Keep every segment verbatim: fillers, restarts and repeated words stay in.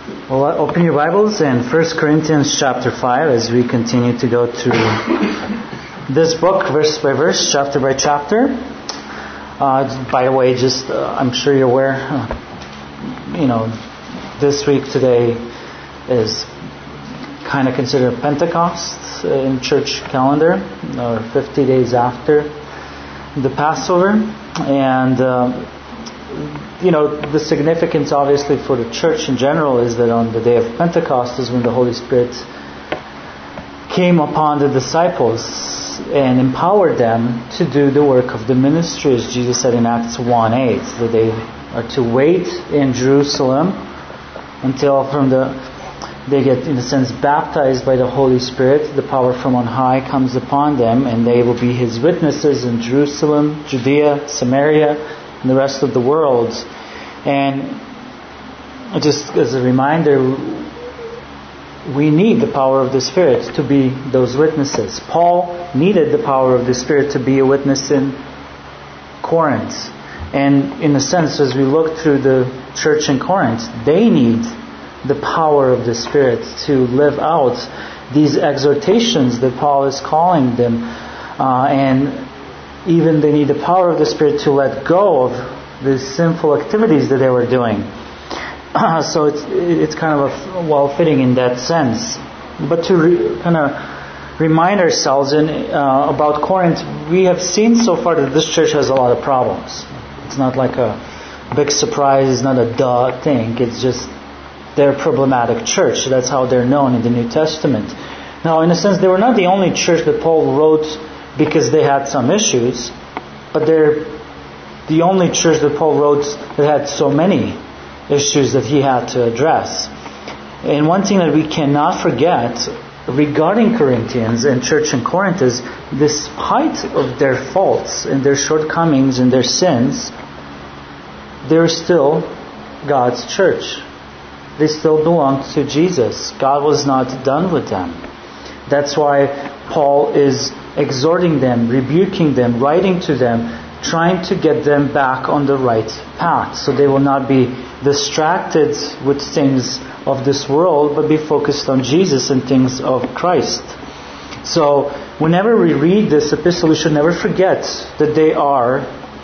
Well, open your Bibles in First Corinthians chapter five as we continue to go through this book verse by verse, chapter by chapter. Uh, by the way, just uh, I'm sure you're aware, uh, you know, this week today is kind of considered Pentecost in church calendar, or fifty days after the Passover. And uh, you know, the significance obviously for the church in general is that on the day of Pentecost is when the Holy Spirit came upon the disciples and empowered them to do the work of the ministry, as Jesus said in Acts one eight, that they are to wait in Jerusalem until from the they get, in a sense, baptized by the Holy Spirit. The power from on high comes upon them, and they will be His witnesses in Jerusalem, Judea, Samaria, and the rest of the world. And just as a reminder, we need the power of the Spirit to be those witnesses. Paul needed the power of the Spirit to be a witness in Corinth. And in a sense, as we look through the church in Corinth, they need the power of the Spirit to live out these exhortations that Paul is calling them. Uh, and even they need the power of the Spirit to let go of the sinful activities that they were doing. Uh, so it's it's kind of a, well fitting in that sense. But to re, kind of remind ourselves in, uh, about Corinth, we have seen so far that this church has a lot of problems. It's not like a big surprise. It's not a duh thing. It's just they're a problematic church. That's how they're known in the New Testament. Now, in a sense, they were not the only church that Paul wrote because they had some issues, but they're the only church that Paul wrote that had so many issues that he had to address. And one thing that we cannot forget regarding Corinthians and church in Corinth is, despite of their faults and their shortcomings and their sins, they're still God's church. They still belong to Jesus. God was not done with them. That's why Paul is exhorting them, rebuking them, writing to them, trying to get them back on the right path, so they will not be distracted with things of this world, but be focused on Jesus and things of Christ. So whenever we read this epistle, we should never forget that they are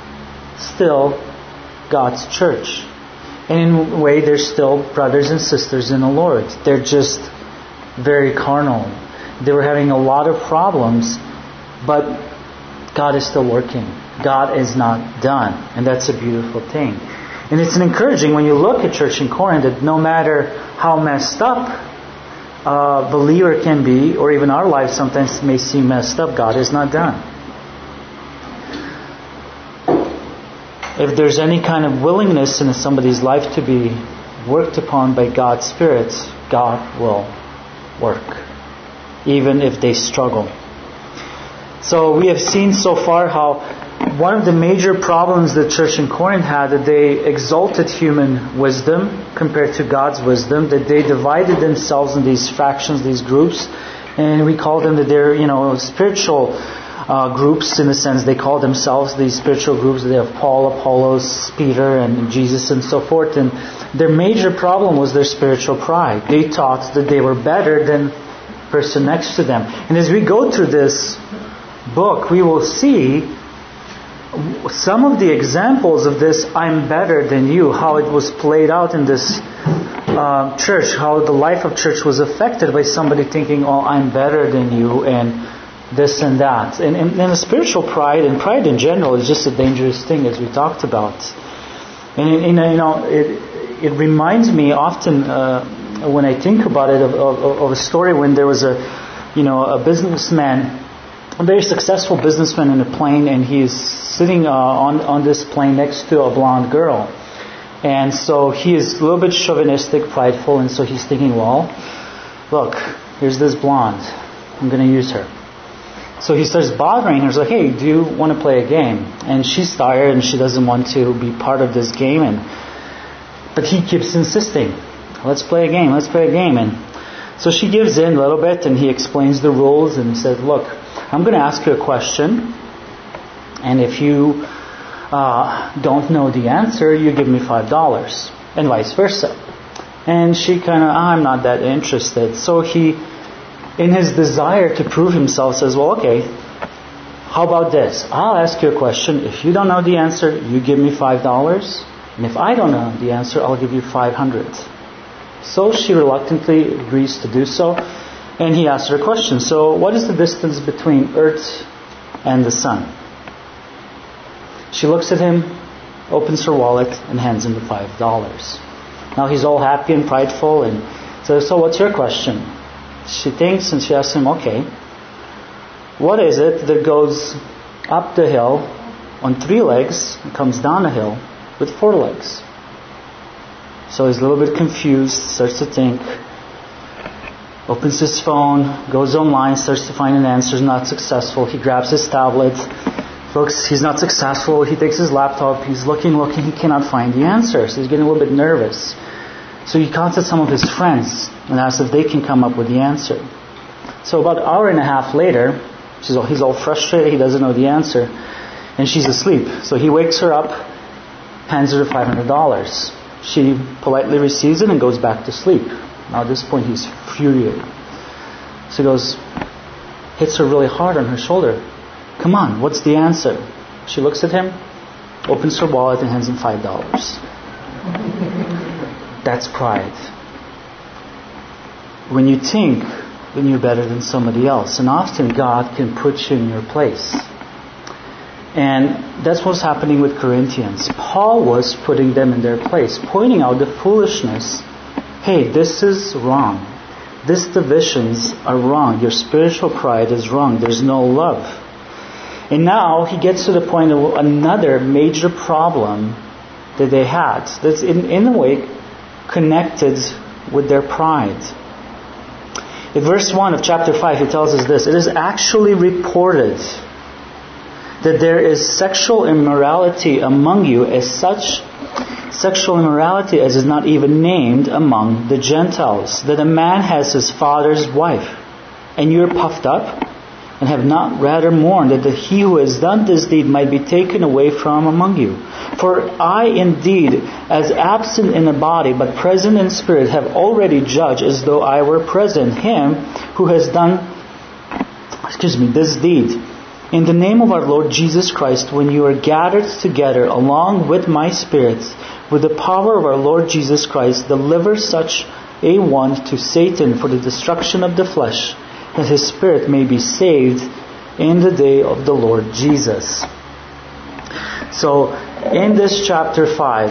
still God's church. And in a way, they're still brothers and sisters in the Lord. They're just very carnal. They were having a lot of problems, but God is still working. God is not done. And that's a beautiful thing. And it's an encouraging when you look at church in Corinth that no matter how messed up a believer can be, or even our lives sometimes may seem messed up, God is not done. If there's any kind of willingness in somebody's life to be worked upon by God's Spirit, God will work, even if they struggle. So we have seen so far how one of the major problems the church in Corinth had, that they exalted human wisdom compared to God's wisdom, that they divided themselves in these fractions, these groups, and we call them that they're, you know, spiritual Uh, groups, in a sense. They call themselves these spiritual groups. They have Paul, Apollos, Peter, and Jesus, and so forth. And their major problem was their spiritual pride. They thought that they were better than the person next to them. And as we go through this book, we will see some of the examples of this "I'm better than you," how it was played out in this uh, church, how the life of church was affected by somebody thinking, "Oh, I'm better than you," and this and that. And, and, and the spiritual pride, and pride in general, is just a dangerous thing, as we talked about. And, and you know, it it reminds me often, uh, when I think about it, of, of, of a story when there was a, you know, a businessman, a very successful businessman in a plane, and he's sitting uh, on, on this plane next to a blonde girl. And so he is a little bit chauvinistic, prideful, and so he's thinking, well, look, here's this blonde. I'm going to use her. So he starts bothering her. He's like, hey, do you want to play a game? And she's tired and she doesn't want to be part of this game. And But he keeps insisting, let's play a game, let's play a game. And so she gives in a little bit, and he explains the rules and says, look, I'm going to ask you a question. And if you uh, don't know the answer, you give me five dollars. And vice versa. And she kind of, I'm not that interested. So he, in his desire to prove himself, says, well, okay, how about this? I'll ask you a question. If you don't know the answer, you give me five dollars. And if I don't know the answer, I'll give you five hundred dollars. So she reluctantly agrees to do so. And he asks her a question. So what is the distance between Earth and the sun? She looks at him, opens her wallet, and hands him the five dollars. Now he's all happy and prideful and says, so what's your question? She thinks and she asks him, okay, what is it that goes up the hill on three legs and comes down the hill with four legs? So he's a little bit confused, starts to think, opens his phone, goes online, starts to find an answer, is not successful. He grabs his tablet, looks, he's not successful. He takes his laptop, he's looking, looking, he cannot find the answer. So he's getting a little bit nervous. So he contacts some of his friends and asks if they can come up with the answer. So about an hour and a half later, she's all, he's all frustrated, he doesn't know the answer, and she's asleep. So he wakes her up, hands her the five hundred dollars. She politely receives it and goes back to sleep. Now at this point he's furious. So he goes, hits her really hard on her shoulder. Come on, what's the answer? She looks at him, opens her wallet and hands him five dollars. That's pride. When you think then you're better than somebody else. And often God can put you in your place. And that's what's happening with Corinthians. Paul was putting them in their place, pointing out the foolishness. Hey, this is wrong. These divisions are wrong. Your spiritual pride is wrong. There's no love. And now he gets to the point of another major problem that they had. That's in, in a way connected with their pride. In verse one of chapter five, he tells us this. It is actually reported that there is sexual immorality among you, as such sexual immorality as is not even named among the Gentiles, that a man has his father's wife, and you are puffed up, and have not rather mourned that the, he who has done this deed might be taken away from among you. For I indeed, as absent in the body, but present in spirit, have already judged as though I were present him who has done, excuse me, this deed. In the name of our Lord Jesus Christ, when you are gathered together along with my spirit, with the power of our Lord Jesus Christ, deliver such a one to Satan for the destruction of the flesh, that his spirit may be saved in the day of the Lord Jesus. So, in this chapter five,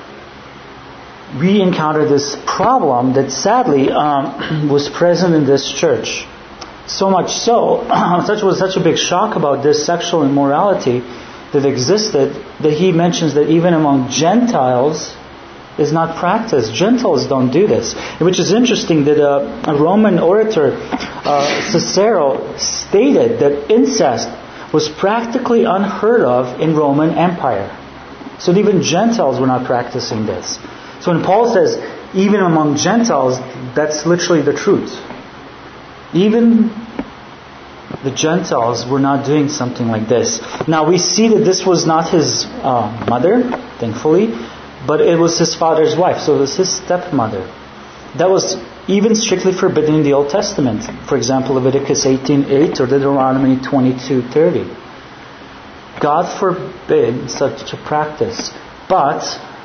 we encounter this problem that sadly um, was present in this church. So much so, such was such a big shock about this sexual immorality that existed, that he mentions that even among Gentiles is not practiced. Gentiles don't do this. Which is interesting that a, a Roman orator, uh, Cicero, stated that incest was practically unheard of in Roman Empire. So even Gentiles were not practicing this. So when Paul says, even among Gentiles, that's literally the truth. Even the Gentiles were not doing something like this. Now we see that this was not his uh, mother, thankfully, but it was his father's wife, so it was his stepmother. That was even strictly forbidden in the Old Testament. For example, Leviticus eighteen eight or Deuteronomy twenty-two thirty. God forbid such a practice. But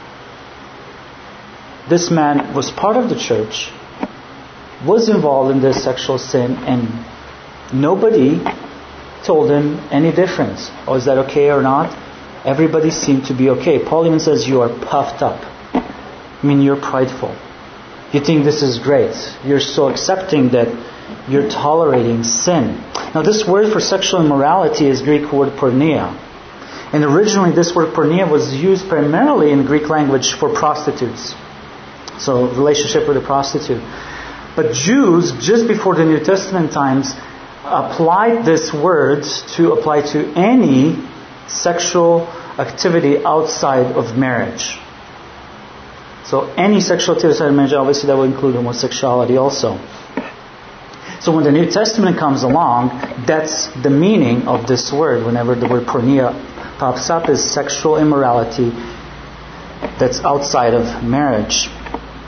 this man was part of the church, was involved in this sexual sin, and nobody told him any difference. Oh, is that okay or not? Everybody seemed to be okay. Paul even says you are puffed up. I mean, you're prideful. You think this is great. You're so accepting that you're tolerating sin. Now, this word for sexual immorality is Greek word porneia. And originally this word porneia was used primarily in the Greek language for prostitutes. So, relationship with a prostitute. But Jews, just before the New Testament times, applied this word to apply to any sexual activity outside of marriage. So any sexual activity outside of marriage, obviously that will include homosexuality also. So when the New Testament comes along, that's the meaning of this word. Whenever the word porneia pops up, is sexual immorality that's outside of marriage.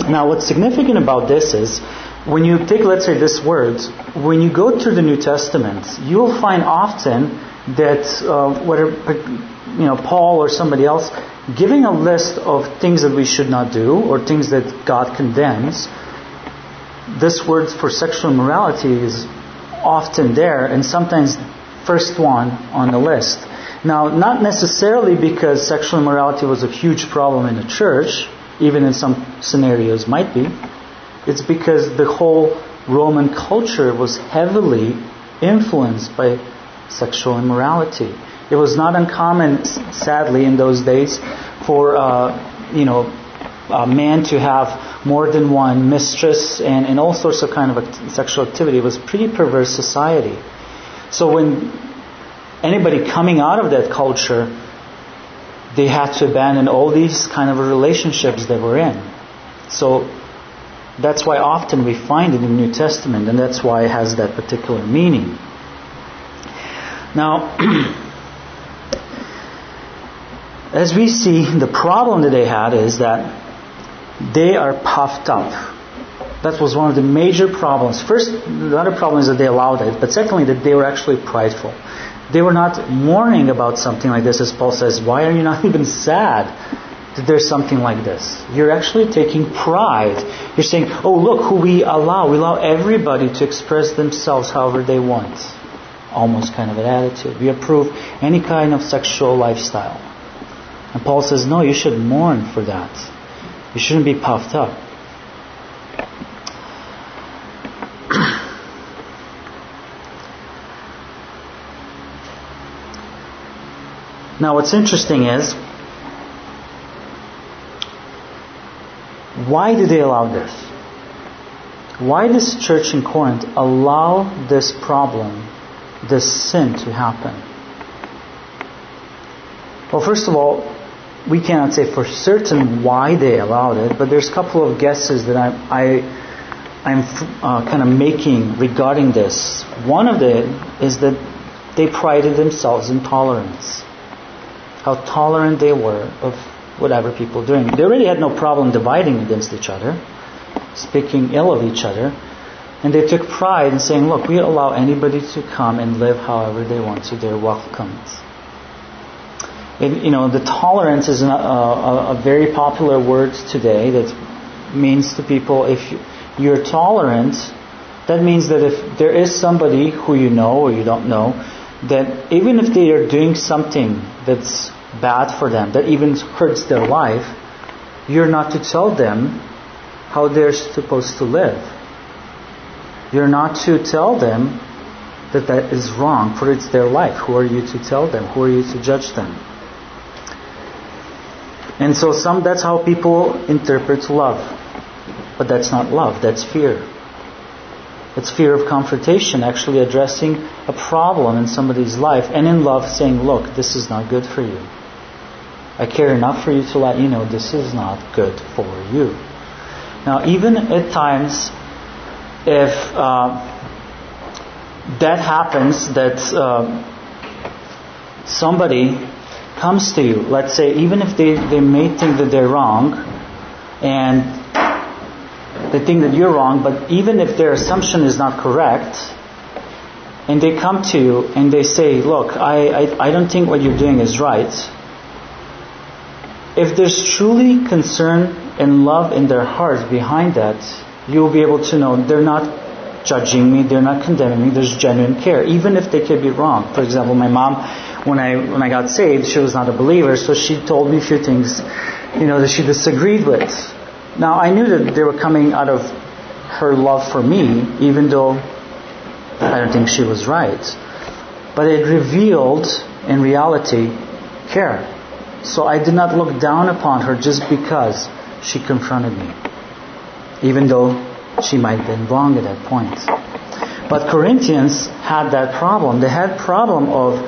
Now, what's significant about this is, when you take, let's say, this word, when you go through the New Testament, you will find often that uh, whether you know Paul or somebody else giving a list of things that we should not do or things that God condemns. This word for sexual immorality is often there, and sometimes first one on the list. Now, not necessarily because sexual immorality was a huge problem in the church, even in some scenarios might be. It's because the whole Roman culture was heavily influenced by sexual immorality. It was not uncommon, sadly, in those days for uh, you know a man to have more than one mistress and, and all sorts of kind of a sexual activity. It was a pretty perverse society. So when anybody coming out of that culture, they had to abandon all these kind of relationships they were in. So that's why often we find it in the New Testament, and that's why it has that particular meaning. Now, as we see, the problem that they had is that they are puffed up. That was one of the major problems. First, the other problem is that they allowed it, but secondly, that they were actually prideful. They were not mourning about something like this, as Paul says. Why are you not even sad that there's something like this? You're actually taking pride. You're saying, oh, look who we allow. We allow everybody to express themselves however they want. Almost kind of an attitude. We approve any kind of sexual lifestyle. And Paul says, no, you should mourn for that. You shouldn't be puffed up. Now, what's interesting is, why did they allow this? Why did this church in Corinth allow this problem, this sin to happen? Well, first of all, we cannot say for certain why they allowed it, but there's a couple of guesses that I, I, I'm uh, kind of making regarding this. One of them is that they prided themselves in tolerance. How tolerant they were of whatever people were doing. They already had no problem dividing against each other, speaking ill of each other, and they took pride in saying, look, we allow anybody to come and live however they want to. They're welcomed. And, you know, the tolerance is a, a, a very popular word today that means to people, if you're tolerant, that means that if there is somebody who you know or you don't know, that even if they are doing something that's bad for them, that even hurts their life, you're not to tell them how they're supposed to live. You're not to tell them that that is wrong, for it's their life. Who are you to tell them? Who are you to judge them? And so some that's how people interpret love. But that's not love, that's fear. It's fear of confrontation, actually addressing a problem in somebody's life, and in love saying, look, this is not good for you. I care enough for you to let you know this is not good for you. Now, even at times, if uh, that happens, that uh, somebody comes to you, let's say, even if they, they may think that they're wrong, and they think that you're wrong, but even if their assumption is not correct, and they come to you and they say, look, I, I, I don't think what you're doing is right. If there's truly concern and love in their hearts behind that, you'll be able to know they're not judging me, they're not condemning me, there's genuine care, even if they could be wrong. For example, my mom, when I when I got saved, she was not a believer, so she told me a few things, you know, that she disagreed with. Now, I knew that they were coming out of her love for me, even though I don't think she was right. But it revealed, in reality, care. So I did not look down upon her just because she confronted me, even though she might have been wrong at that point. But Corinthians had that problem. They had problem of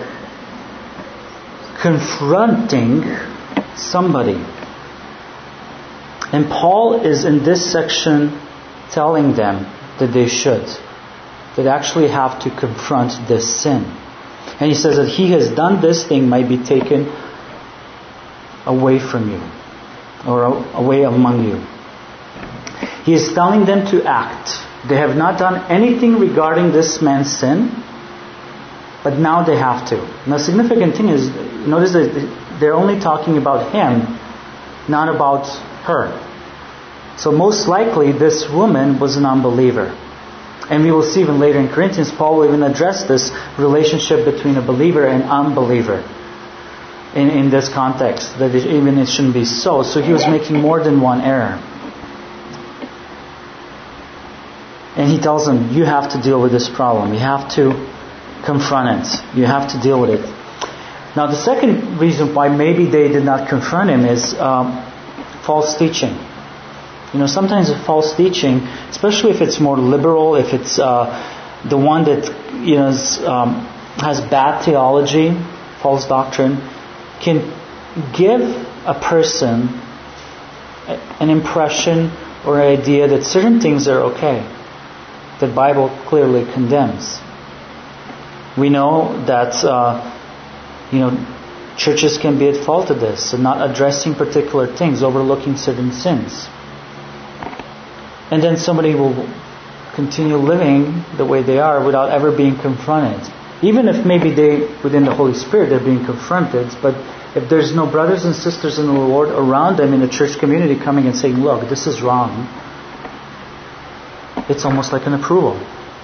confronting somebody. And Paul is in this section telling them that they should. They actually have to confront this sin. And he says that he has done this thing might be taken away from you, or away among you. He is telling them to act. They have not done anything regarding this man's sin, but now they have to. Now the significant thing is, notice that they're only talking about him, not about her. So most likely this woman was an unbeliever. And we will see even later in Corinthians, Paul will even address this relationship between a believer and unbeliever in, in this context, that it, even it shouldn't be so. So he was making more than one error. And he tells them, you have to deal with this problem. You have to confront it. You have to deal with it. Now the second reason why maybe they did not confront him is um, false teaching. You know, sometimes a false teaching, especially if it's more liberal, if it's uh, the one that, you know, is, um, has bad theology, false doctrine, can give a person an impression or an idea that certain things are okay, that the Bible clearly condemns. We know that, uh, you know, churches can be at fault of this, and not addressing particular things, overlooking certain sins. And then somebody will continue living the way they are without ever being confronted. Even if maybe they, within the Holy Spirit, they're being confronted, but if there's no brothers and sisters in the Lord around them in the church community coming and saying, look, this is wrong, it's almost like an approval.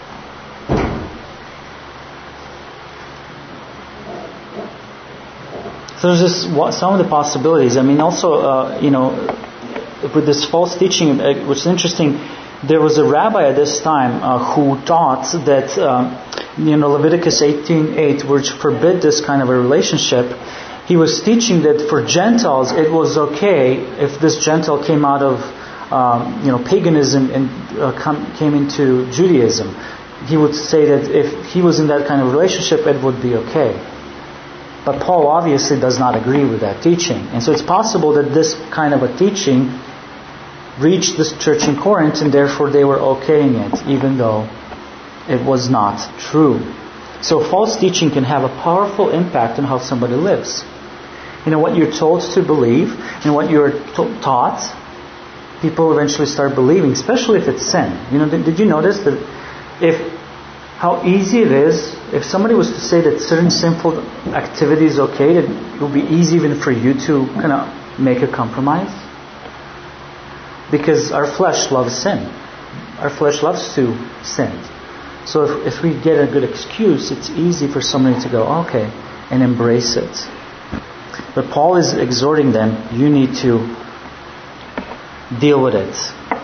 So there's just some of the possibilities. I mean, also, uh, you know, with this false teaching, uh, which is interesting, there was a rabbi at this time uh, who taught that, um, you know, Leviticus eighteen eight, which forbid this kind of a relationship. He was teaching that for Gentiles, it was okay if this Gentile came out of, um, you know, paganism and uh, come, came into Judaism. He would say that if he was in that kind of relationship, it would be okay. But Paul obviously does not agree with that teaching. And so it's possible that this kind of a teaching reached this church in Corinth, and therefore they were okaying it, even though it was not true. So false teaching can have a powerful impact on how somebody lives. You know, what you're told to believe and what you're t- taught, people eventually start believing, especially if it's sin. You know, did, did you notice that if how easy it is, if somebody was to say that certain sinful activity is okay, that it would be easy even for you to kind of make a compromise? Because our flesh loves sin. Our flesh loves to sin. So if, if we get a good excuse, it's easy for somebody to go, okay, and embrace it. But Paul is exhorting them, you need to deal with it.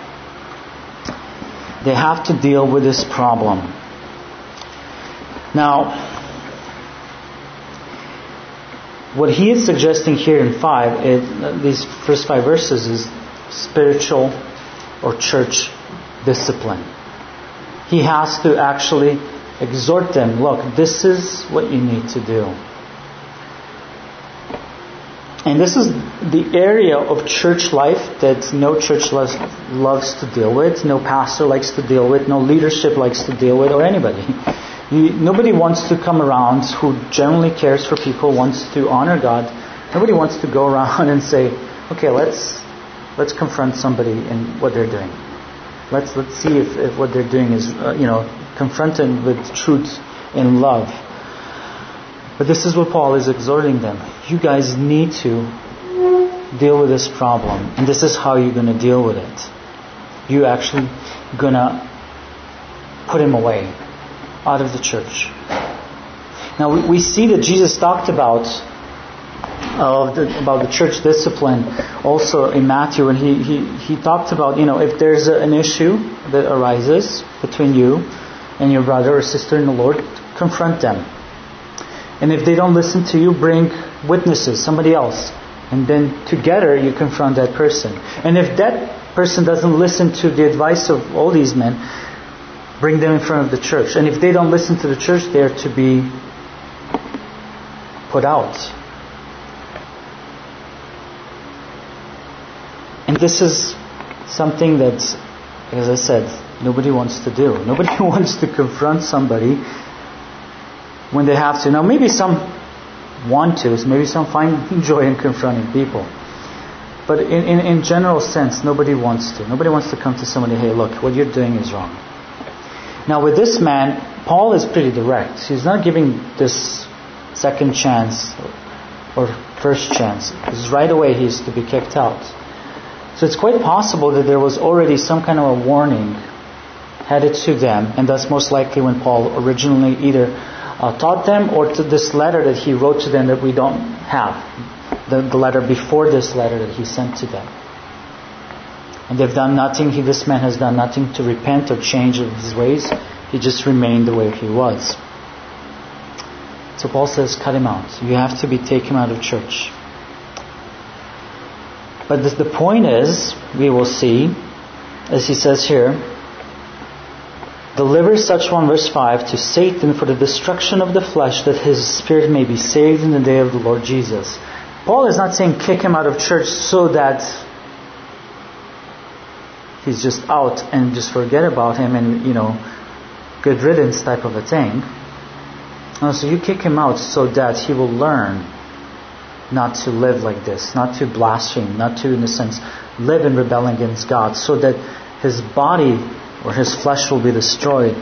They have to deal with this problem. Now, what he is suggesting here in five, it, these first five verses, is spiritual or church discipline. He has to actually exhort them, look, this is what you need to do. And this is the area of church life that no church loves, loves to deal with, no pastor likes to deal with, no leadership likes to deal with, or anybody. You, nobody wants to come around who generally cares for people, wants to honor God. Nobody wants to go around and say, okay, let's let's confront somebody in what they're doing. Let's let's see if, if what they're doing is, uh, you know, confronted with truth in love. But this is what Paul is exhorting them. You guys need to deal with this problem, and this is how you're going to deal with it. You're actually going to put him away out of the church. Now we, we see that Jesus talked about uh, the, about the church discipline also in Matthew, and he, he, he talked about, you know, if there's a, an issue that arises between you and your brother or sister in the Lord, confront them. And if they don't listen to you, bring witnesses, somebody else. And then together you confront that person. And if that person doesn't listen to the advice of all these men, bring them in front of the church. And if they don't listen to the church, they are to be put out. And this is something that, as I said, nobody wants to do. Nobody wants to confront somebody when they have to. Now maybe some want to, maybe some find joy in confronting people. But in, in, in general sense, nobody wants to. Nobody wants to come to somebody, hey, look, what you're doing is wrong. Now with this man, Paul is pretty direct. He's not giving this second chance or first chance. Because right away he's to be kicked out. So it's quite possible that there was already some kind of a warning headed to them. And that's most likely when Paul originally either uh, taught them or to this letter that he wrote to them that we don't have. The, the letter before this letter that he sent to them. And they've done nothing. He, this man has done nothing to repent or change of his ways. He just remained the way he was. So Paul says, cut him out. You have to be taken out of church. But the, the point is, we will see, as he says here, deliver such one, verse five, to Satan for the destruction of the flesh, that his spirit may be saved in the day of the Lord Jesus. Paul is not saying kick him out of church so that he's just out and just forget about him and, you know, good riddance type of a thing. No, so you kick him out so that he will learn not to live like this, not to blaspheme, not to, in a sense, live in rebellion against God, so that his body or his flesh will be destroyed.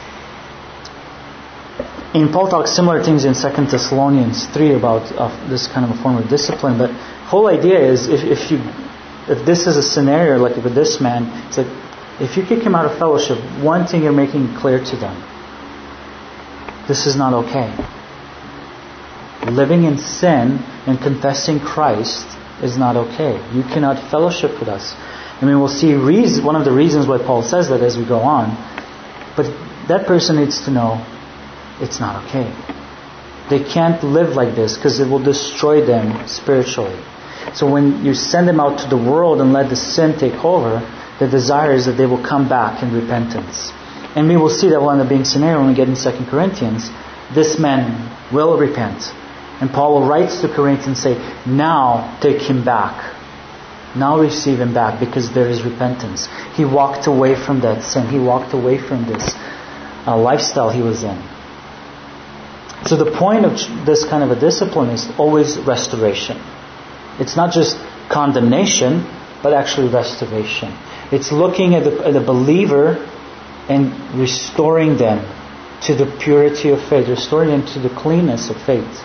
And Paul talks similar things in Second Thessalonians three about uh, this kind of a form of discipline. But the whole idea is if, if you if this is a scenario like with this man, it's like if you kick him out of fellowship, one thing you're making clear to them: this is not okay. Living in sin and confessing Christ is not okay. You cannot fellowship with us. I mean, we'll see reason, one of the reasons why Paul says that as we go on. But that person needs to know it's not okay. They can't live like this because it will destroy them spiritually. So when you send them out to the world and let the sin take over, the desire is that they will come back in repentance. And we will see that will end up being scenario when we get in Second Corinthians. This man will repent. And Paul will write to Corinthians and say, now take him back. Now receive him back because there is repentance. He walked away from that sin. He walked away from this uh, lifestyle he was in. So the point of this kind of a discipline is always restoration. It's not just condemnation, but actually restoration. It's looking at the, at the believer and restoring them to the purity of faith, restoring them to the cleanness of faith.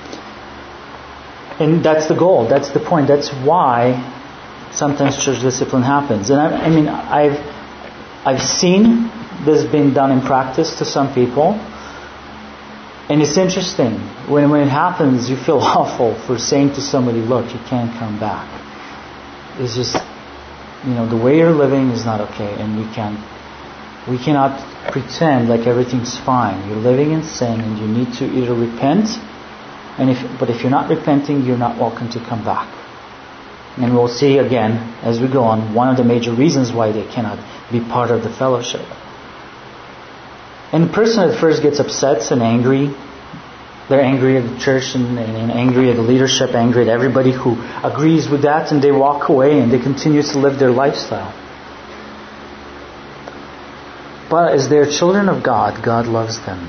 And that's the goal. That's the point. That's why sometimes church discipline happens. And I, I mean, I've I've seen this being done in practice to some people. And it's interesting. When, when it happens, you feel awful for saying to somebody, look, you can't come back. It's just, you know, the way you're living is not okay. And we can't, we cannot pretend like everything's fine. You're living in sin and you need to either repent. And if, but if you're not repenting, you're not welcome to come back. And we'll see again, as we go on, one of the major reasons why they cannot be part of the fellowship. And the person at first gets upset and angry. They're angry at the church and, and angry at the leadership, angry at everybody who agrees with that, and they walk away and they continue to live their lifestyle. But as they're children of God, God loves them.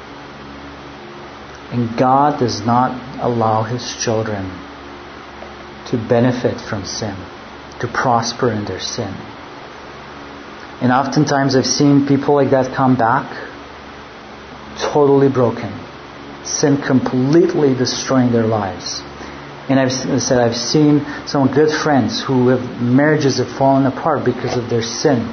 And God does not allow His children to benefit from sin, to prosper in their sin. And oftentimes I've seen people like that come back totally broken. Sin completely destroying their lives. And I've said I've seen some good friends who have marriages have fallen apart because of their sin.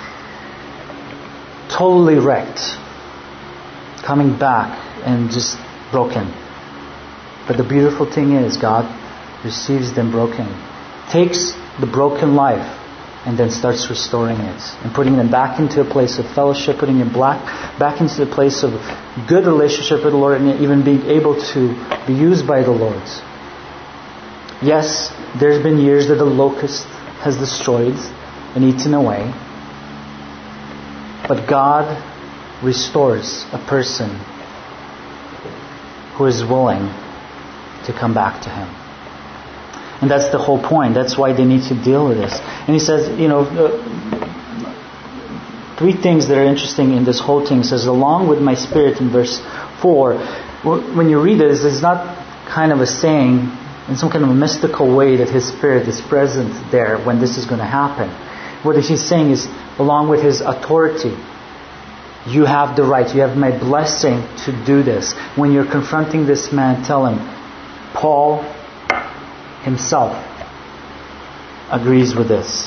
Totally wrecked. Coming back and just broken. But the beautiful thing is God receives them broken. Takes the broken life and then starts restoring it and putting them back into a place of fellowship, putting them back, back into the place of good relationship with the Lord, and even being able to be used by the Lord. Yes, there's been years that the locust has destroyed and eaten away, but God restores a person who is willing to come back to Him. And that's the whole point. That's why they need to deal with this. And he says, you know, uh, three things that are interesting in this whole thing. He says, along with my spirit in verse four. When you read this, it's not kind of a saying in some kind of a mystical way that His Spirit is present there when this is going to happen. What He's saying is, along with His authority, you have the right, you have my blessing to do this. When you're confronting this man, tell him, Paul himself agrees with this.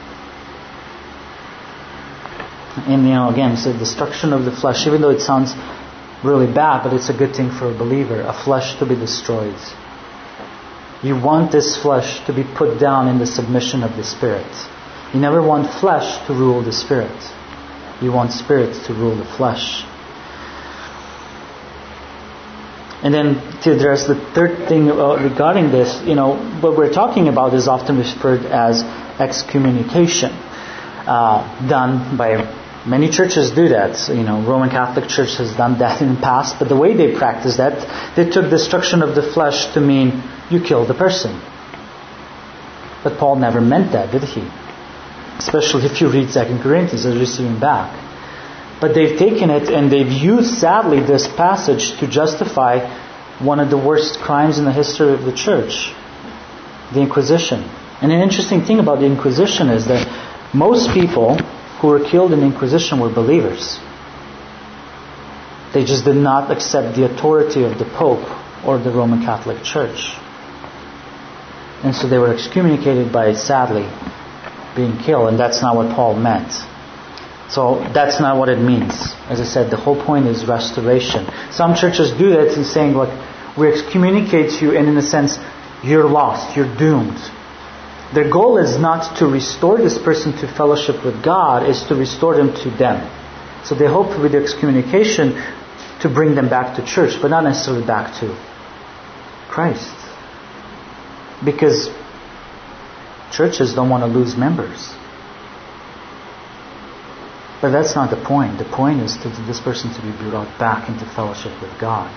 And you know, again, it's the destruction of the flesh, even though it sounds really bad, but it's a good thing for a believer, a flesh to be destroyed. You want this flesh to be put down in the submission of the Spirit. You never want flesh to rule the Spirit. You want Spirit to rule the flesh. And then to address the third thing regarding this, you know, what we're talking about is often referred as excommunication, uh, done by many churches do that. So, you know, Roman Catholic Church has done that in the past, but the way they practice that, they took destruction of the flesh to mean you kill the person. But Paul never meant that, did he? Especially if you read Second Corinthians, as we see him back. But they've taken it and they've used, sadly, this passage to justify one of the worst crimes in the history of the church, the Inquisition. And an interesting thing about the Inquisition is that most people who were killed in the Inquisition were believers. They just did not accept the authority of the Pope or the Roman Catholic Church. And so they were excommunicated by, sadly, being killed. And that's not what Paul meant. So that's not what it means. As I said, the whole point is restoration. Some churches do that in saying, look, we excommunicate you, and in a sense, you're lost, you're doomed. Their goal is not to restore this person to fellowship with God, is to restore them to them. So they hope with the excommunication to bring them back to church, but not necessarily back to Christ. Because churches don't want to lose members. But that's not the point. The point is for this person to be brought back into fellowship with God.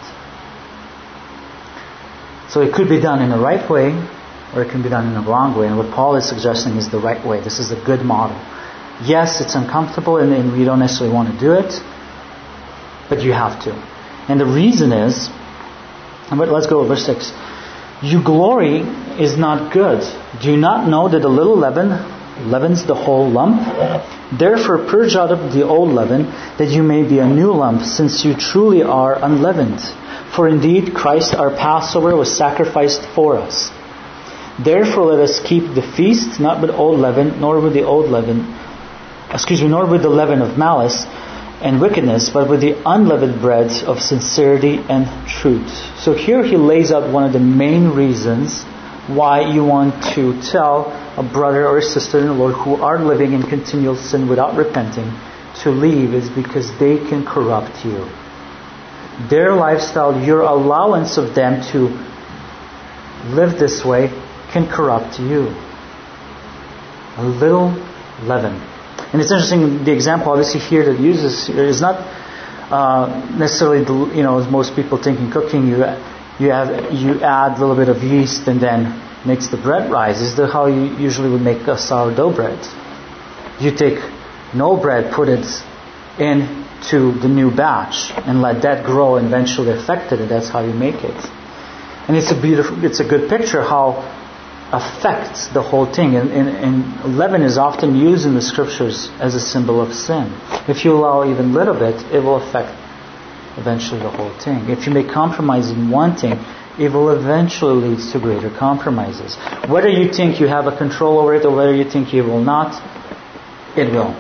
So it could be done in the right way, or it can be done in the wrong way. And what Paul is suggesting is the right way. This is a good model. Yes, it's uncomfortable and, and we don't necessarily want to do it, but you have to. And the reason is, let's go to verse six. You glory is not good. Do you not know that a little leaven leavens the whole lump? Therefore purge out of the old leaven, that you may be a new lump, since you truly are unleavened. For indeed Christ our Passover was sacrificed for us. Therefore let us keep the feast, not with old leaven, nor with the old leaven, excuse me, nor with the leaven of malice and wickedness, but with the unleavened bread of sincerity and truth. So here he lays out one of the main reasons why you want to tell a brother or a sister in the Lord who are living in continual sin without repenting to leave, is because they can corrupt you. Their lifestyle, your allowance of them to live this way, can corrupt you. A little leaven. And it's interesting, the example obviously here that uses here is not uh, necessarily, the, you know, as most people think in cooking, you you have you add a little bit of yeast and then makes the bread rise. This is how you usually would make a sourdough bread. You take no bread, put it into the new batch, and let that grow and eventually affect it, and that's how you make it. And it's a beautiful, it's a good picture how affects the whole thing. And, and, and leaven is often used in the scriptures as a symbol of sin. If you allow even a little bit, it will affect eventually the whole thing. If you make compromise in one thing, it will eventually lead to greater compromises. Whether you think you have a control over it or whether you think you will not, it will.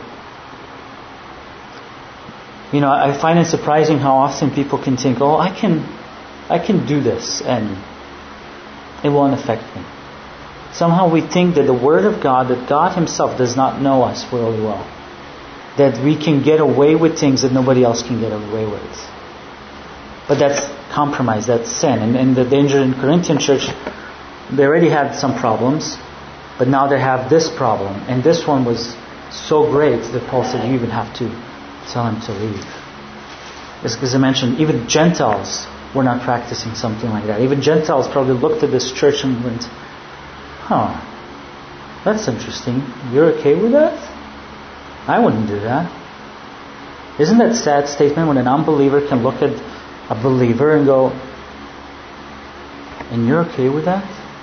You know, I find it surprising how often people can think, oh, I can, I can do this and it won't affect me. Somehow we think that the Word of God, that God Himself does not know us really well. That we can get away with things that nobody else can get away with. But that's compromise, that's sin. And, and the danger in Corinthian church, they already had some problems, but now they have this problem. And this one was so great that Paul said, you even have to tell him to leave. As I mentioned, even Gentiles were not practicing something like that. Even Gentiles probably looked at this church and went, huh, that's interesting. You're okay with that? I wouldn't do that. Isn't that a sad statement when an unbeliever can look at a believer and go, and you're okay with that?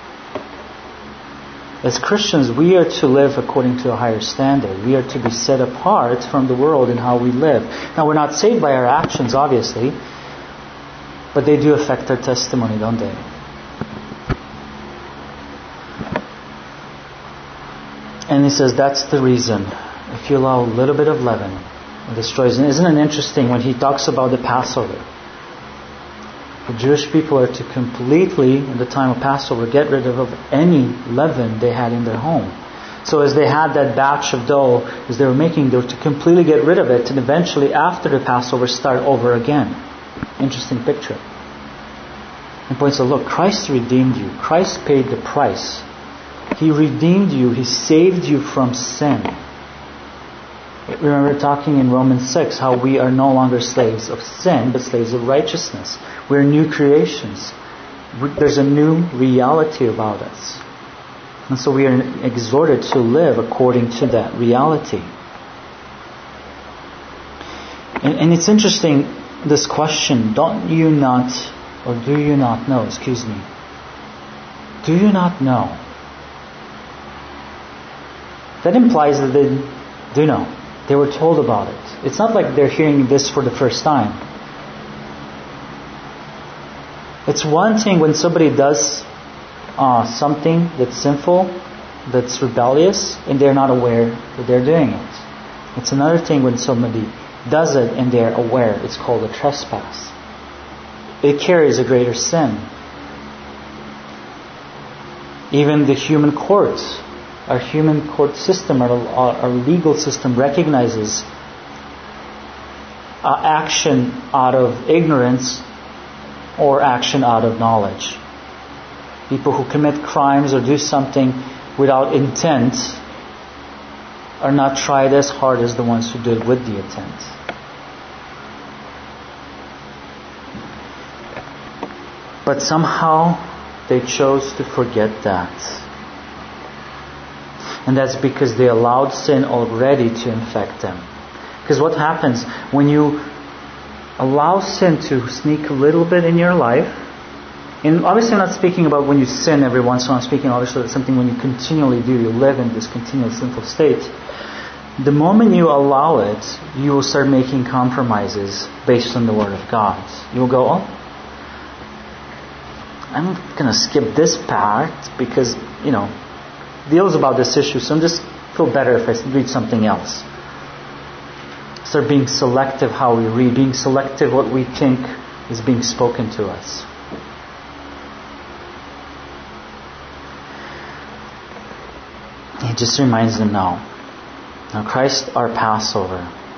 As Christians, we are to live according to a higher standard. We are to be set apart from the world in how we live. Now, we're not saved by our actions, obviously, but they do affect our testimony, don't they? And he says that's the reason. If you allow a little bit of leaven, it destroys. And isn't it interesting when he talks about the Passover? The Jewish people are to completely, in the time of Passover, get rid of any leaven they had in their home. So as they had that batch of dough, as they were making, they were to completely get rid of it, and eventually after the Passover start over again. Interesting picture. And points out, look, Christ redeemed you. Christ paid the price. He redeemed you. He saved you from sin. Remember talking in Romans six how we are no longer slaves of sin, but slaves of righteousness. We're new creations. There's a new reality about us. And so we are exhorted to live according to that reality. And, and it's interesting, this question, don't you not, or do you not know, excuse me, do you not know? That implies that they do know. They were told about it. It's not like they're hearing this for the first time. It's one thing when somebody does uh, something that's sinful, that's rebellious, and they're not aware that they're doing it. It's another thing when somebody does it and they're aware. It's called a trespass. It carries a greater sin. Even the human courts, our human court system, our, our legal system recognizes uh, action out of ignorance or action out of knowledge. People who commit crimes or do something without intent are not tried as hard as the ones who do it with the intent. But somehow they chose to forget that. And that's because they allowed sin already to infect them. Because what happens when you allow sin to sneak a little bit in your life, and obviously I'm not speaking about when you sin every once in a while, I'm speaking obviously it's something when you continually do, you live in this continual sinful state. The moment you allow it, you will start making compromises based on the Word of God. You'll go, oh, I'm going to skip this part because, you know, deals about this issue, so I'm just feel better if I read something else. Start being selective how we read, being selective what we think is being spoken to us. He just reminds them now. Now Christ, our Passover.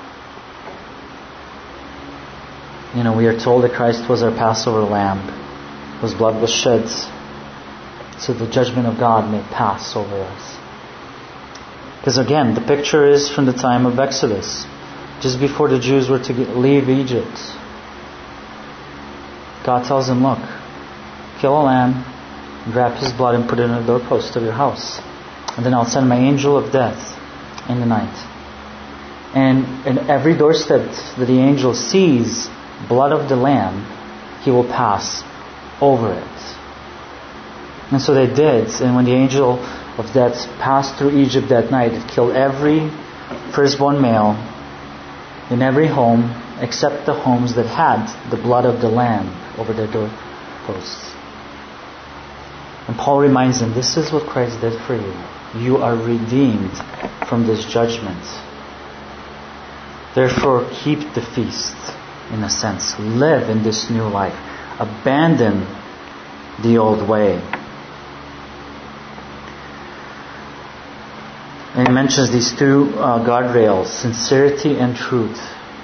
You know, we are told that Christ was our Passover lamb. His blood was shed so the judgment of God may pass over us. Because again, the picture is from the time of Exodus, just before the Jews were to get, leave Egypt. God tells them, look, kill a lamb, grab his blood and put it in the doorpost of your house. And then I'll send my angel of death in the night. And in every doorstep that the angel sees blood of the lamb, he will pass over it. And so they did. And when the angel of death passed through Egypt that night, it killed every firstborn male in every home except the homes that had the blood of the lamb over their doorposts. And Paul reminds them, this is what Christ did for you. You are redeemed from this judgment. Therefore, keep the feast, in a sense. Live in this new life. Abandon the old way. And he mentions these two uh, guardrails, sincerity and truth.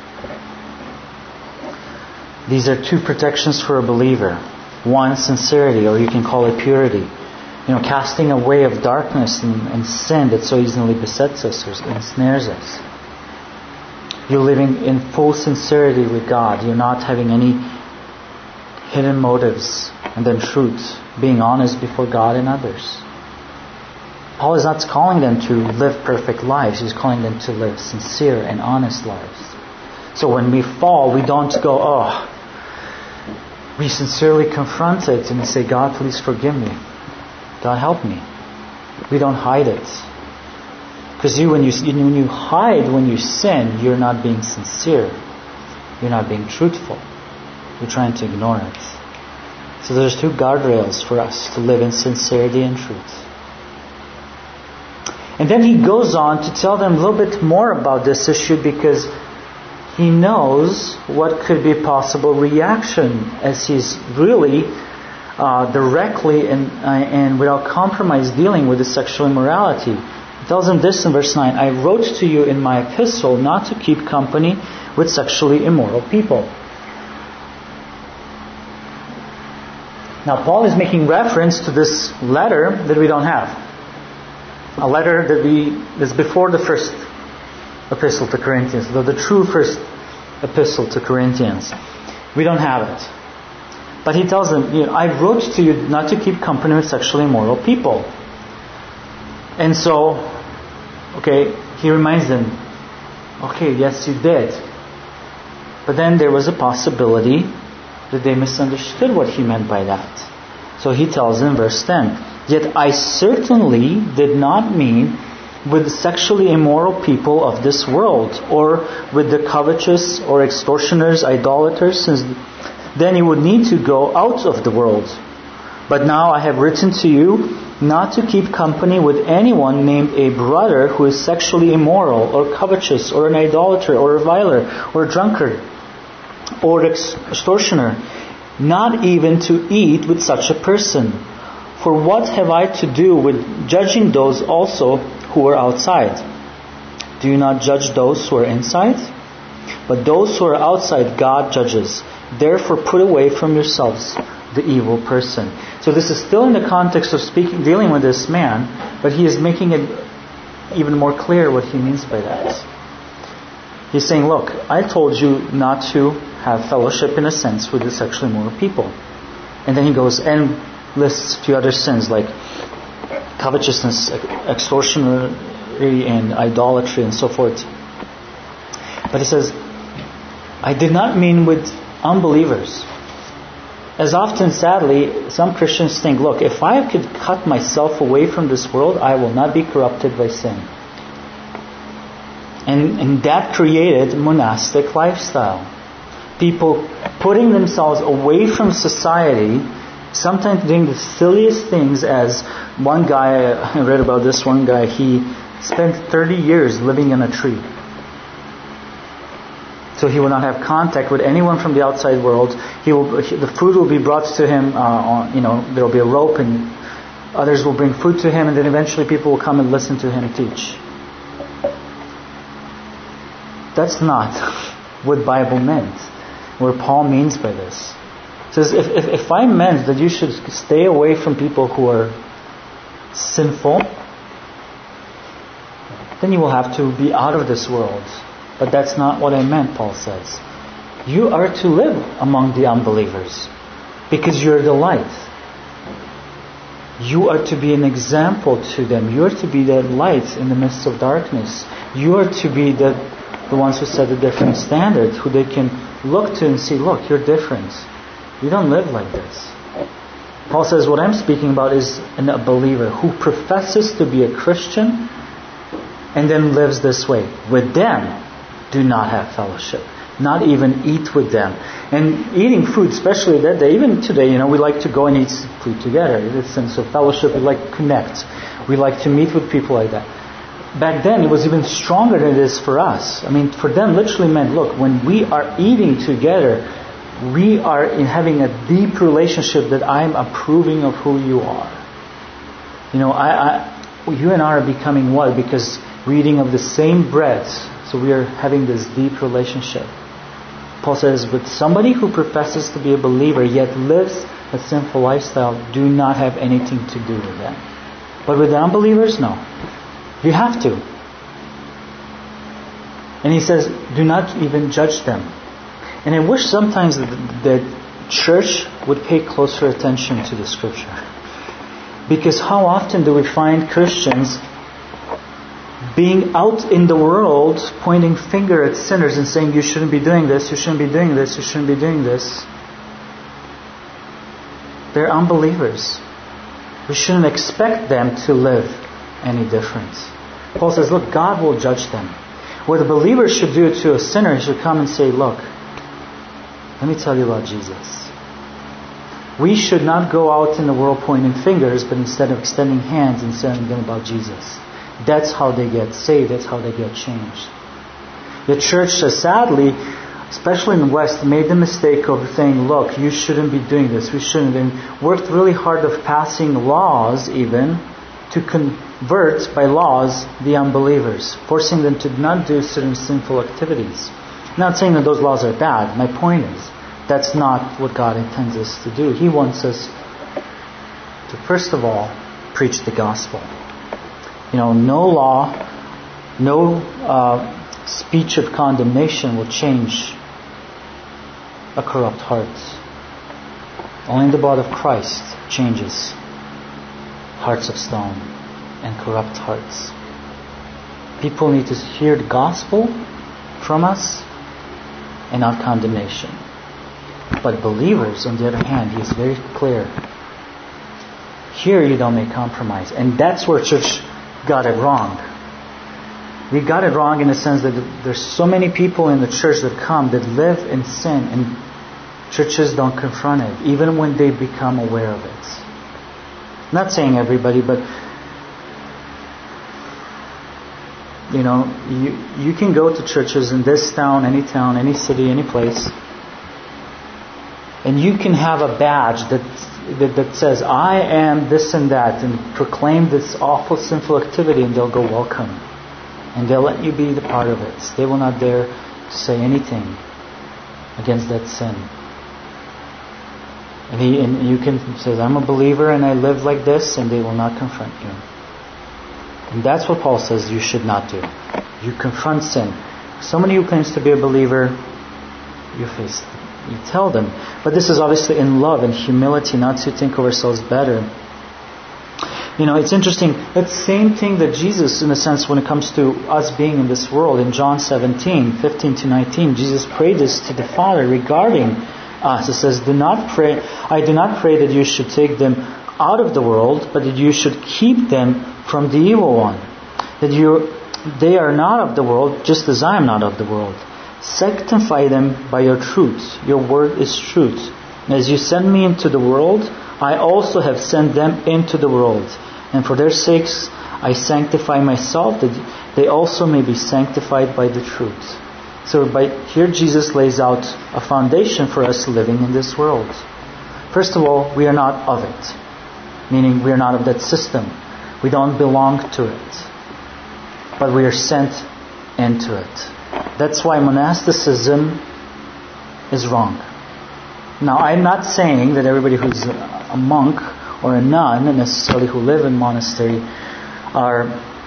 These are two protections for a believer. One, sincerity, or you can call it purity. You know, casting away of darkness and, and sin that so easily besets us or ensnares us. You're living in full sincerity with God. You're not having any hidden motives. And then truth, being honest before God and others. Paul is not calling them to live perfect lives. He's calling them to live sincere and honest lives. So when we fall, we don't go, oh. We sincerely confront it and say, God, please forgive me. God, help me. We don't hide it. Because you, when you, when you hide, when you sin, you're not being sincere. You're not being truthful. You're trying to ignore it. So there's two guardrails for us to live in sincerity and truth. And then he goes on to tell them a little bit more about this issue, because he knows what could be a possible reaction as he's really uh, directly and, uh, and without compromise dealing with the sexual immorality. He tells them this in verse nine, I wrote to you in my epistle not to keep company with sexually immoral people. Now Paul is making reference to this letter that we don't have. A letter that we is before the first epistle to Corinthians, the, the true first epistle to Corinthians. We don't have it. But he tells them, you know, I wrote to you not to keep company with sexually immoral people. And so, okay, he reminds them, okay, yes you did. But then there was a possibility that they misunderstood what he meant by that. So he tells them in verse ten, yet I certainly did not mean with the sexually immoral people of this world, or with the covetous or extortioners, idolaters, since then you would need to go out of the world. But now I have written to you not to keep company with anyone named a brother who is sexually immoral, or covetous, or an idolater, or a reviler, or a drunkard, or extortioner, not even to eat with such a person. For what have I to do with judging those also who are outside? Do you not judge those who are inside? But those who are outside God judges. Therefore put away from yourselves the evil person. So this is still in the context of speaking, dealing with this man, but he is making it even more clear what he means by that. He's saying, look, I told you not to have fellowship in a sense with the sexually immoral people. And then he goes and lists a few other sins like covetousness, extortionary, and idolatry, and so forth. But he says, I did not mean with unbelievers. As often, sadly, some Christians think, look, if I could cut myself away from this world, I will not be corrupted by sin. And, and that created monastic lifestyle. People putting themselves away from society, sometimes doing the silliest things. As one guy, I read about this one guy, he spent thirty years living in a tree. So he will not have contact with anyone from the outside world. He will, he, the food will be brought to him, uh, on, you know, there will be a rope, and others will bring food to him, and then eventually people will come and listen to him teach. That's not what Bible meant, what Paul means by this. He says, if, if, if I meant that you should stay away from people who are sinful, then you will have to be out of this world. But that's not what I meant, Paul says. You are to live among the unbelievers because you're the light. You are to be an example to them. You are to be the light in the midst of darkness. You are to be the, the ones who set a different standard, who they can look to and see, look, you're different. You don't live like this. Paul says what I'm speaking about is a believer who professes to be a Christian and then lives this way. With them, do not have fellowship. Not even eat with them. And eating food, especially that day, even today, you know, we like to go and eat food together. It's a sense of fellowship. We like to connect. We like to meet with people like that. Back then, it was even stronger than it is for us. I mean, for them, literally meant, look, when we are eating together, we are in having a deep relationship that I'm approving of who you are. You know, I, I, you and I are becoming one because we're eating of the same bread. So we are having this deep relationship. Paul says, with somebody who professes to be a believer yet lives a sinful lifestyle, do not have anything to do with them. But with the unbelievers, no. You have to. And he says, do not even judge them. And I wish sometimes that the church would pay closer attention to the scripture. Because how often do we find Christians being out in the world, pointing finger at sinners and saying, you shouldn't be doing this, you shouldn't be doing this, you shouldn't be doing this. They're unbelievers. We shouldn't expect them to live any different. Paul says, look, God will judge them. What a believer should do to a sinner, he should come and say, look, let me tell you about Jesus. We should not go out in the world pointing fingers, but instead of extending hands and telling them about Jesus. That's how they get saved. That's how they get changed. The church, sadly, especially in the West, made the mistake of saying, look, you shouldn't be doing this. We shouldn't. And worked really hard of passing laws even to convert by laws the unbelievers, forcing them to not do certain sinful activities. I'm not saying that those laws are bad. My point is, that's not what God intends us to do. He wants us to, first of all, preach the gospel. You know, no law, no uh, speech of condemnation will change a corrupt heart. Only the blood of Christ changes hearts of stone and corrupt hearts. People need to hear the gospel from us and not condemnation. But believers, on the other hand, he is very clear. Here you don't make compromise. And that's where church got it wrong. We got it wrong in the sense that there's so many people in the church that come that live in sin, and churches don't confront it, even when they become aware of it. I'm not saying everybody, but you know, you, you can go to churches in this town, any town, any city, any place, and you can have a badge that, that that says, I am this and that, and proclaim this awful sinful activity, and they'll go, welcome. And they'll let you be the part of it. They will not dare to say anything against that sin. And, he, and you can say, I'm a believer and I live like this, and they will not confront you. And that's what Paul says you should not do. You confront sin. Somebody who claims to be a believer, you face You tell them. But this is obviously in love and humility, not to think of ourselves better. You know, it's interesting. That same thing that Jesus, in a sense, when it comes to us being in this world, in John seventeen, fifteen to nineteen, Jesus prayed this to the Father regarding us. It says, "Do not pray. I do not pray that you should take them out of the world, but that you should keep them from the evil one. That you, they are not of the world, just as I am not of the world. Sanctify them by your truth. Your word is truth. And as you send me into the world, I also have sent them into the world. And for their sakes I sanctify myself, that they also may be sanctified by the truth." So by here Jesus lays out a foundation for us living in this world. First of all, we are not of it. Meaning we are not of that system. We don't belong to it. But we are sent into it. That's why monasticism is wrong. Now, I'm not saying that everybody who's a monk or a nun, and necessarily who live in monastery, are,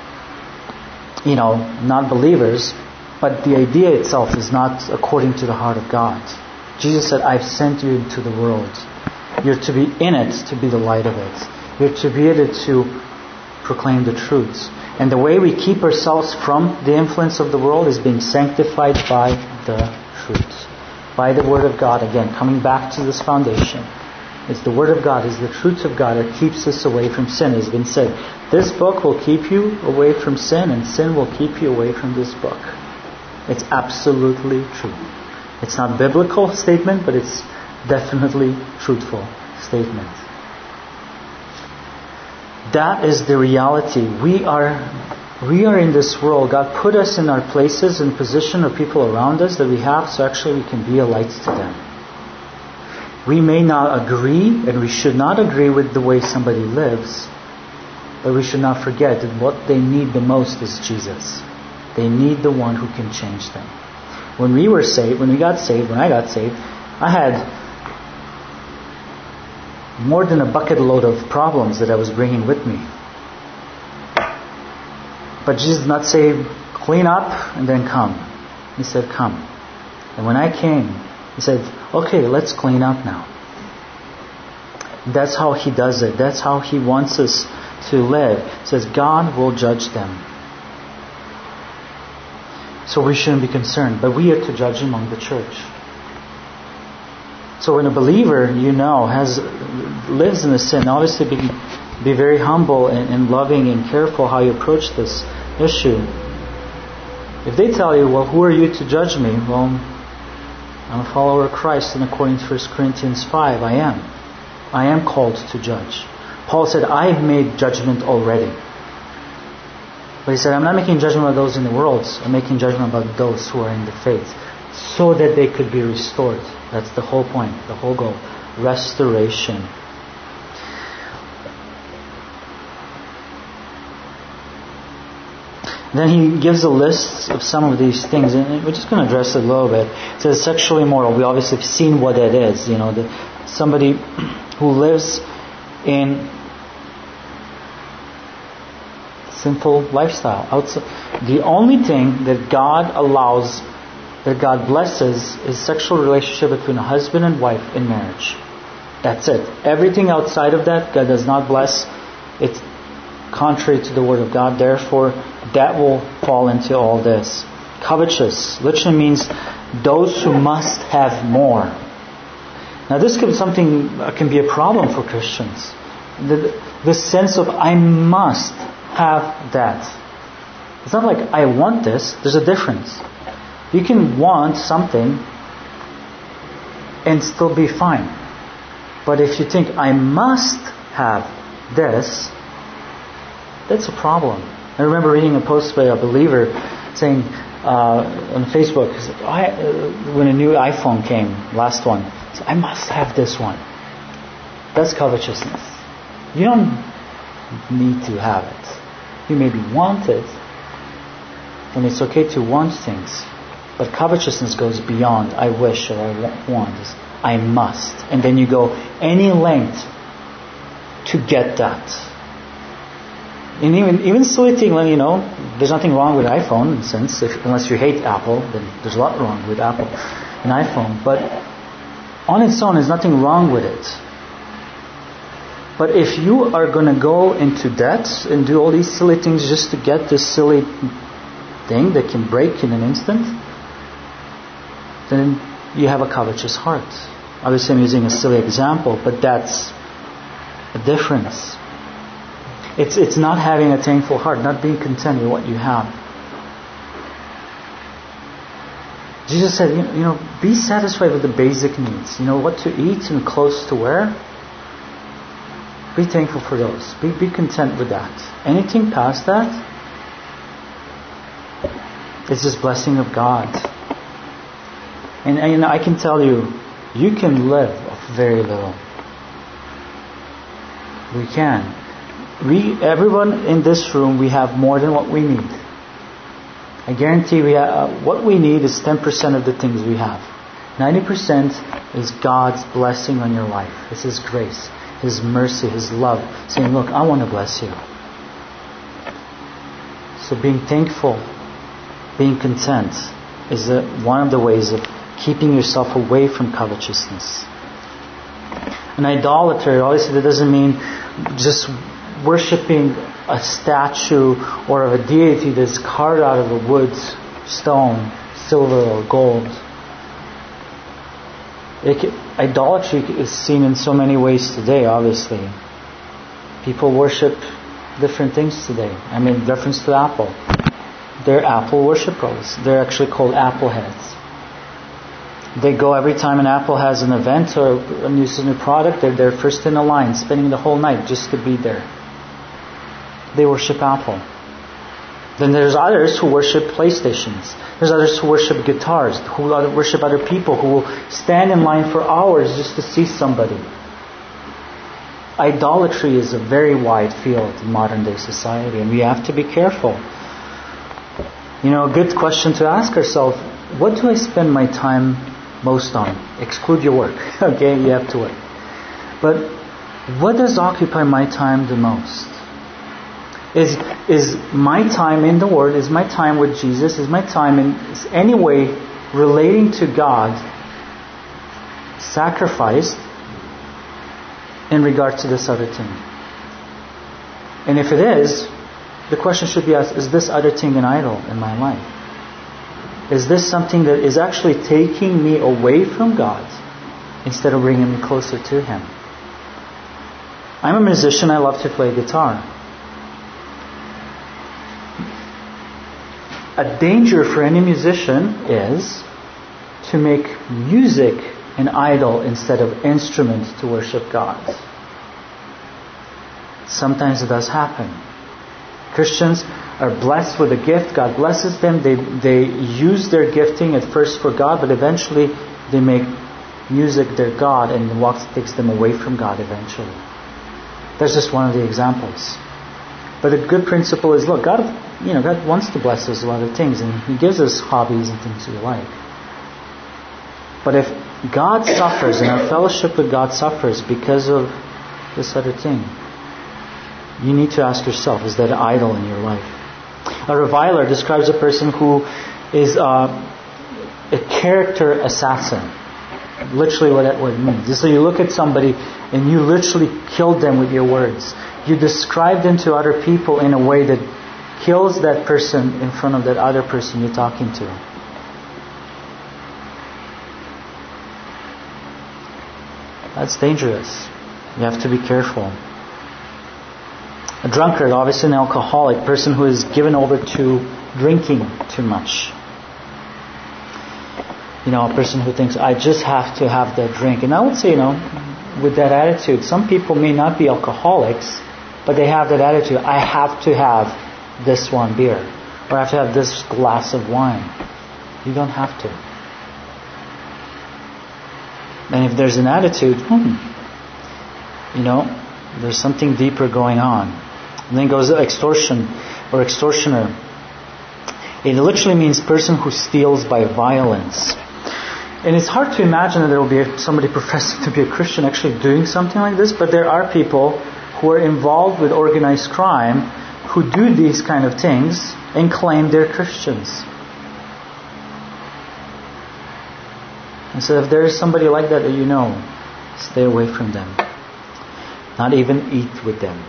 you know, not believers. But the idea itself is not according to the heart of God. Jesus said, "I've sent you into the world. You're to be in it to be the light of it. You're to be in it to proclaim the truths." And the way we keep ourselves from the influence of the world is being sanctified by the truth. By the Word of God. Again, coming back to this foundation. It's the Word of God, it's the truth of God that keeps us away from sin. It has been said, this book will keep you away from sin, and sin will keep you away from this book. It's absolutely true. It's not a biblical statement, but it's definitely truthful statement. That is the reality. We are we are in this world. God put us in our places and position of people around us that we have, so actually we can be a light to them. We may not agree, and we should not agree with the way somebody lives, but we should not forget that what they need the most is Jesus. They need the one who can change them. When we were saved, when we got saved, when I got saved, I had more than a bucket load of problems that I was bringing with me. But Jesus did not say, clean up and then come. He said, come. And when I came, He said, okay, let's clean up now. That's how He does it. That's how He wants us to live. He says, God will judge them. So we shouldn't be concerned. But we are to judge among the church. So when a believer, you know, has lives in the sin, obviously Be very humble and, and loving and careful how you approach this issue. If they tell you, well, who are you to judge me? Well, I'm a follower of Christ, and according to First Corinthians five, I am. I am called to judge. Paul said, I've made judgment already. But he said, I'm not making judgment about those in the world. I'm making judgment about those who are in the faith, so that they could be restored. That's the whole point, the whole goal. Restoration. Then he gives a list of some of these things, and we're just going to address it a little bit. It says sexually immoral. We obviously have seen what that is. You know, the, somebody who lives in sinful lifestyle. Outside. The only thing that God allows, that God blesses, is sexual relationship between a husband and wife in marriage. That's it. Everything outside of that, God does not bless. It's contrary to the Word of God. Therefore, that will fall into all this. Covetous literally means those who must have more. Now, this can be something can be a problem for Christians. The, the sense of I must have that. It's not like I want this. There's a difference. You can want something and still be fine. But if you think I must have this, that's a problem. I remember reading a post by a believer saying uh, on Facebook, I, uh, when a new iPhone came, last one, I must have this one. That's covetousness. You don't need to have it. You maybe want it, and it's okay to want things. But covetousness goes beyond I wish or I want. It's, I must. And then you go any length to get that. And even even silly thing, you know, there's nothing wrong with iPhone in a sense, if, unless you hate Apple, then there's a lot wrong with Apple and iPhone. But on its own, there's nothing wrong with it. But if you are going to go into debt and do all these silly things just to get this silly thing that can break in an instant, then you have a covetous heart. Obviously, I'm using a silly example, but that's a difference. It's it's not having a thankful heart, not being content with what you have. Jesus said, you, you know, be satisfied with the basic needs. You know, what to eat and clothes to wear. Be thankful for those. Be be content with that. Anything past that, it's just blessing of God. And, and you know, I can tell you, you can live off very little. We can. We, everyone in this room, we have more than what we need. I guarantee we have, uh, what we need is ten percent of the things we have. ninety percent is God's blessing on your life. It's His grace, His mercy, His love. Saying, look, I want to bless you. So being thankful, being content is the, one of the ways of keeping yourself away from covetousness. An idolater, obviously that doesn't mean just worshipping a statue or of a deity that's carved out of a wood, stone, silver or gold. It can, idolatry is seen in so many ways today, obviously. People worship different things today. I mean, reference to Apple. They're Apple worshipers. They're actually called Apple heads. They go every time an Apple has an event or uses a new product, they're there first in the line, spending the whole night just to be there. They worship Apple. Then there's others who worship PlayStations. There's others who worship guitars, who worship other people, who will stand in line for hours just to see somebody. Idolatry is a very wide field in modern day society, and we have to be careful. You know, a good question to ask ourselves, what do I spend my time most on? Exclude your work. Okay, you have to work. But what does occupy my time the most? Is is my time in the Word, is my time with Jesus, is my time in any way relating to God sacrificed in regard to this other thing? And if it is, the question should be asked, is this other thing an idol in my life? Is this something that is actually taking me away from God instead of bringing me closer to Him? I'm a musician, I love to play guitar. A danger for any musician is to make music an idol instead of instrument to worship God. Sometimes it does happen. Christians are blessed with a gift. God blesses them. They they use their gifting at first for God, but eventually they make music their God, and it walks, takes them away from God eventually. That's just one of the examples. But a good principle is, look, God, you know, God wants to bless us with other things, and He gives us hobbies and things we like. But if God suffers, and our fellowship with God suffers because of this other thing, you need to ask yourself, is that an idol in your life? A reviler describes a person who is uh, a character assassin. Literally what that word means. So you look at somebody and you literally killed them with your words. You describe them to other people in a way that kills that person in front of that other person you're talking to. That's dangerous. You have to be careful. A drunkard, obviously an alcoholic, person who is given over to drinking too much. You know, a person who thinks, I just have to have that drink. And I would say, you know, with that attitude, some people may not be alcoholics, but they have that attitude, I have to have this one beer, or I have to have this glass of wine. You don't have to. And if there's an attitude, hmm, you know, there's something deeper going on. And then goes extortion or extortioner. It literally means person who steals by violence. And it's hard to imagine that there will be somebody professing to be a Christian actually doing something like this, but there are people who are involved with organized crime who do these kind of things and claim they're Christians. And so if there is somebody like that that you know, stay away from them. Not even eat with them.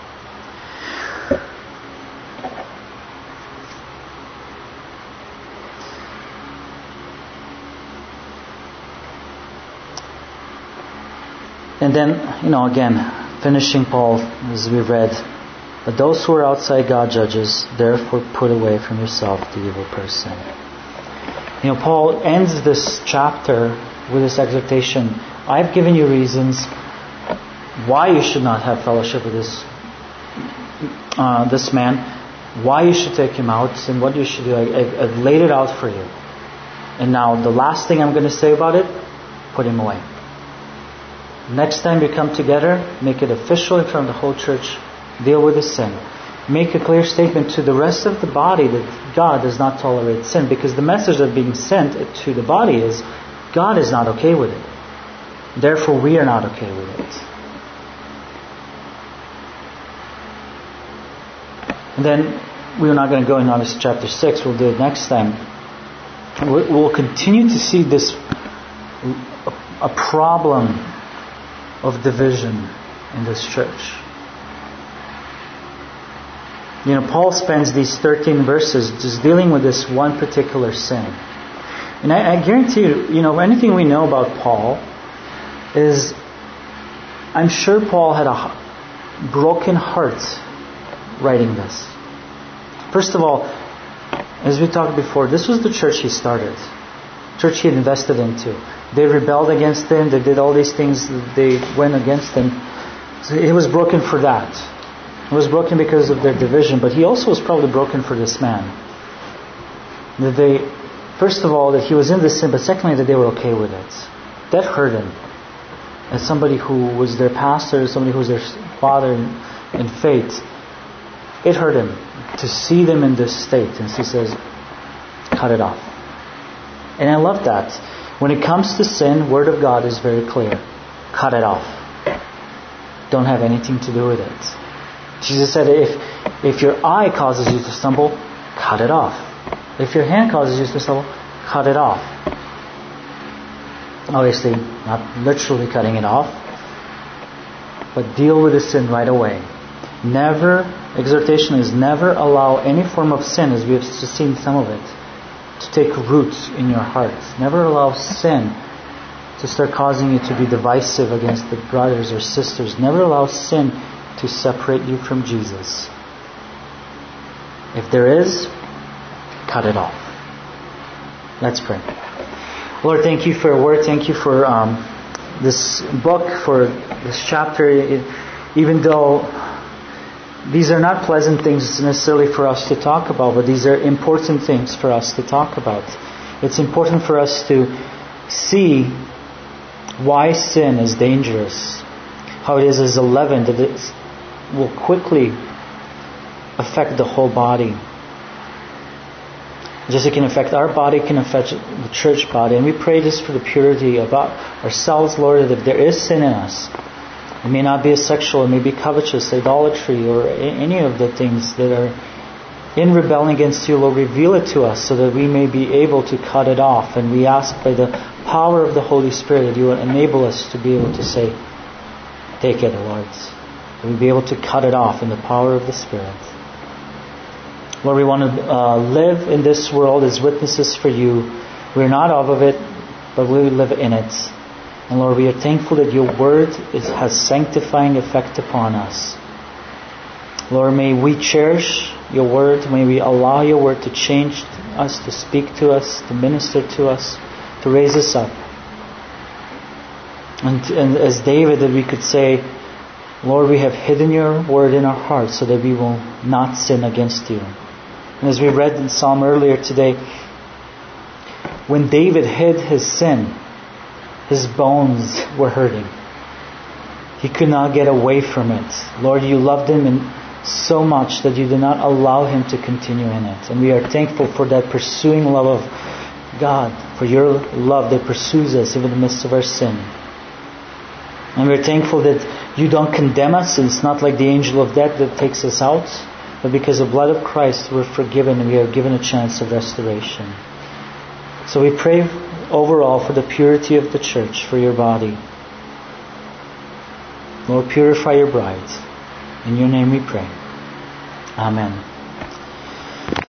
And then, you know, again, finishing Paul, as we read, but those who are outside God judges, therefore put away from yourself the evil person. You know, Paul ends this chapter with this exhortation. I've given you reasons why you should not have fellowship with this uh, this man, why you should take him out, and what you should do. I, I've laid it out for you. And now the last thing I'm going to say about it, put him away. Next time you come together, make it official in front of the whole church. Deal with the sin. Make a clear statement to the rest of the body that God does not tolerate sin, because the message that's being sent to the body is God is not okay with it. Therefore, we are not okay with it. And then we're not going to go in on this chapter six. We'll do it next time. We'll continue to see this a problem of division in this church. You know, Paul spends these thirteen verses just dealing with this one particular sin. And I, I guarantee you, you know, anything we know about Paul is, I'm sure Paul had a broken heart writing this. First of all, as we talked before, this was the church he started. Church he had invested into. They rebelled against him. They did all these things. They went against him. So he was broken for that. He was broken because of their division. But he also was probably broken for this man. That they, first of all, that he was in this sin, but secondly, that they were okay with it. That hurt him. As somebody who was their pastor, somebody who was their father in, in faith, it hurt him to see them in this state. And he says, cut it off. And I love that. When it comes to sin, Word of God is very clear. Cut it off. Don't have anything to do with it. Jesus said, if if your eye causes you to stumble, cut it off. If your hand causes you to stumble, cut it off. Obviously, not literally cutting it off, but deal with the sin right away. Never, exhortation is never allow any form of sin, as we have seen some of it, to take root in your heart. Never allow sin to start causing you to be divisive against the brothers or sisters. Never allow sin to separate you from Jesus. If there is, cut it off. Let's pray. Lord, thank you for your word. Thank you for um, this book, for this chapter. It, even though these are not pleasant things necessarily for us to talk about, but these are important things for us to talk about. It's important for us to see why sin is dangerous, how it is as a leaven that it will quickly affect the whole body. Just as it can affect our body, it can affect the church body. And we pray this for the purity of ourselves, Lord, that if there is sin in us, it may not be a sexual, it may be covetous, idolatry, or any of the things that are in rebellion against you, Lord, reveal it to us so that we may be able to cut it off. And we ask by the power of the Holy Spirit that you will enable us to be able to say, take it, Lord. That we'll be able to cut it off in the power of the Spirit. Lord, we want to uh, live in this world as witnesses for you. We're not of it, but we live in it. And Lord, we are thankful that your word is, has sanctifying effect upon us. Lord, may we cherish your word. May we allow your word to change us, to speak to us, to minister to us, to raise us up. And, and as David, that we could say, Lord, we have hidden your word in our hearts so that we will not sin against you. And as we read in Psalm earlier today, when David hid his sin, his bones were hurting. He could not get away from it. Lord, you loved him in so much that you did not allow him to continue in it. And we are thankful for that pursuing love of God, for your love that pursues us even in the midst of our sin. And we're thankful that you don't condemn us. It's not like the angel of death that takes us out. But because of the blood of Christ, we're forgiven and we are given a chance of restoration. So we pray overall for the purity of the church, for your body. Lord, purify your bride. In your name we pray. Amen.